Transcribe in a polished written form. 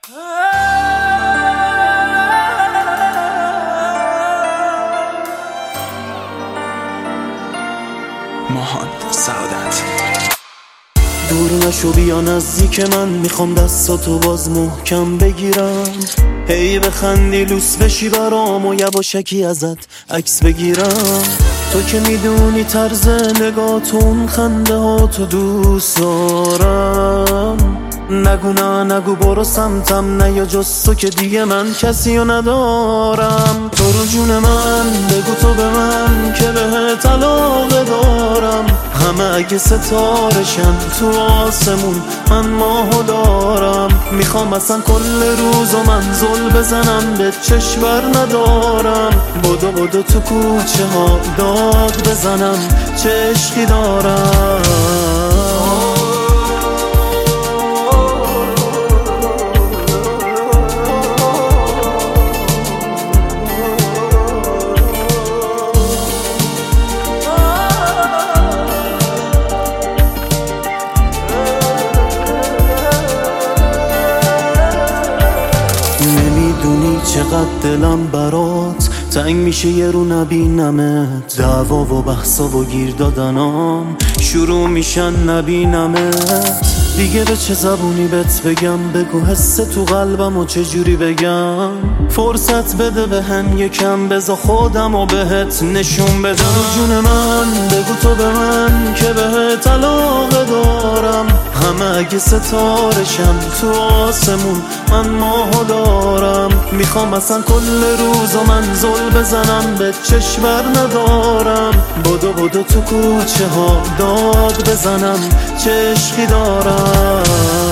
ماهان سعادت. دور نشو بیا نزدیک من، میخوام دستاتو باز محکم بگیرم. هی بخندی لوس بشی برام و یواشکی ازت عکس بگیرم. تو که میدونی طرز نگاتون خنده ها تو دوست دارم. نگو نه نگو برو سمتم، نه یا جز تو که دیگه من کسی رو ندارم. تو رو جون من بگو تو به من که بهت علاقه دارم. همه اگه ستارشن تو آسمون من ماهو دارم. میخوام اصلا کل روزو منزل بزنم، به چشم ندارم. بدو تو کوچه ها داد بزنم، چه عشقی دارم. نمیدونی چقدر دلم برات تنگ میشه یه رو نبینمت. دعوا و بحثا و گیر دادنام شروع میشن نبینمت. دیگه به چه زبونی بهت بگم، بگو حس تو قلبم و چجوری بگم. فرصت بده بهم یکم، بذار خودم و بهت نشون بدم. جون من بگو تو به من که بهت علاقه دارم. همه اگه ستارشم تو آسمون من ماهو دارم. میخوام اصلا کل روزو منزل بزنم، به چشم ندارم. بدو تو کوچه ها داد بزنم، چه عشقی دارم.